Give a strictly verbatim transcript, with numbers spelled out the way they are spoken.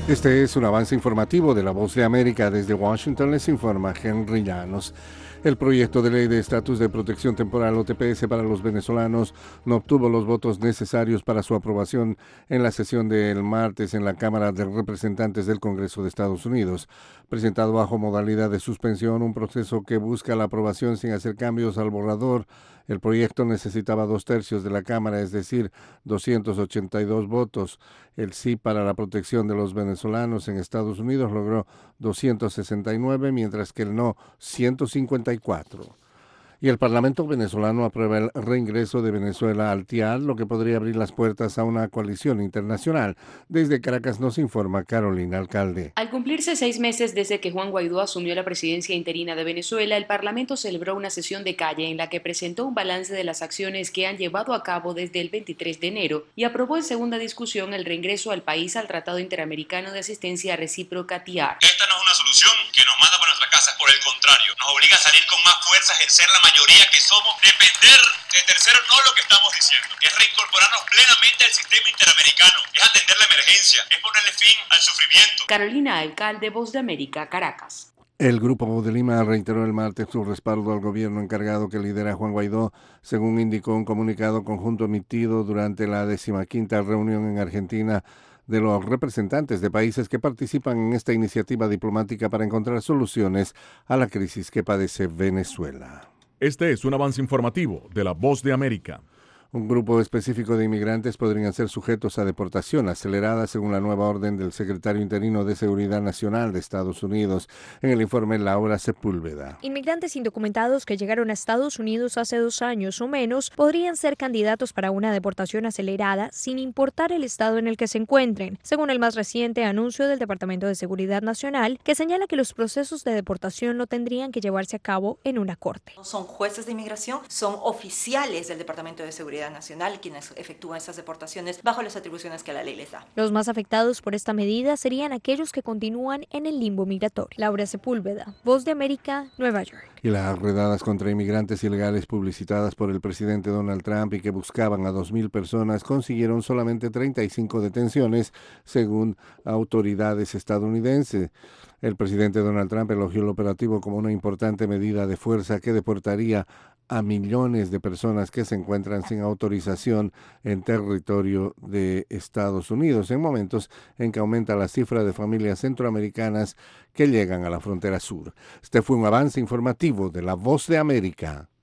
Este es un avance informativo de La Voz de América. Desde Washington les informa Henry Llanos. El proyecto de ley de estatus de protección temporal o T P S para los venezolanos no obtuvo los votos necesarios para su aprobación en la sesión del martes en la Cámara de Representantes del Congreso de Estados Unidos. Presentado bajo modalidad de suspensión, un proceso que busca la aprobación sin hacer cambios al borrador, el proyecto necesitaba dos tercios de la Cámara, es decir, doscientos ochenta y dos votos. El sí para la protección de los venezolanos en Estados Unidos logró doscientos sesenta y nueve, mientras que el no ciento cincuenta y cuatro. Y el Parlamento venezolano aprueba el reingreso de Venezuela al T I A D, lo que podría abrir las puertas a una coalición internacional. Desde Caracas nos informa Carolina Alcalde. Al cumplirse seis meses desde que Juan Guaidó asumió la presidencia interina de Venezuela, el Parlamento celebró una sesión de calle en la que presentó un balance de las acciones que han llevado a cabo desde el veintitrés de enero y aprobó en segunda discusión el reingreso al país al Tratado Interamericano de Asistencia Recíproca T I A R. Esta no es una solución que nos manda para nuestra casa, por el contrario, nos obliga a salir con más fuerza, a ejercer la mayoría que somos, depender de terceros, no lo que estamos diciendo, es reincorporarnos plenamente al sistema interamericano, es atender la emergencia, es ponerle fin al sufrimiento. Carolina Alcalde, Voz de América, Caracas. El Grupo de Lima reiteró el martes su respaldo al gobierno encargado que lidera Juan Guaidó, según indicó un comunicado conjunto emitido durante la decimaquinta reunión en Argentina de los representantes de países que participan en esta iniciativa diplomática para encontrar soluciones a la crisis que padece Venezuela. Este es un avance informativo de La Voz de América. Un grupo específico de inmigrantes podrían ser sujetos a deportación acelerada según la nueva orden del secretario interino de Seguridad Nacional de Estados Unidos. En el informe, Laura Sepúlveda. Inmigrantes indocumentados que llegaron a Estados Unidos hace dos años o menos podrían ser candidatos para una deportación acelerada sin importar el estado en el que se encuentren, según el más reciente anuncio del Departamento de Seguridad Nacional, que señala que los procesos de deportación no tendrían que llevarse a cabo en una corte. No son jueces de inmigración, son oficiales del Departamento de Seguridad Nacional quienes efectúan estas deportaciones bajo las atribuciones que la ley les da. Los más afectados por esta medida serían aquellos que continúan en el limbo migratorio. Laura Sepúlveda, Voz de América, Nueva York. Y las redadas contra inmigrantes ilegales publicitadas por el presidente Donald Trump y que buscaban a dos mil personas consiguieron solamente treinta y cinco detenciones, según autoridades estadounidenses. El presidente Donald Trump elogió el operativo como una importante medida de fuerza que deportaría a millones de personas que se encuentran sin autorización en territorio de Estados Unidos, en momentos en que aumenta la cifra de familias centroamericanas que llegan a la frontera sur. Este fue un avance informativo de La Voz de América.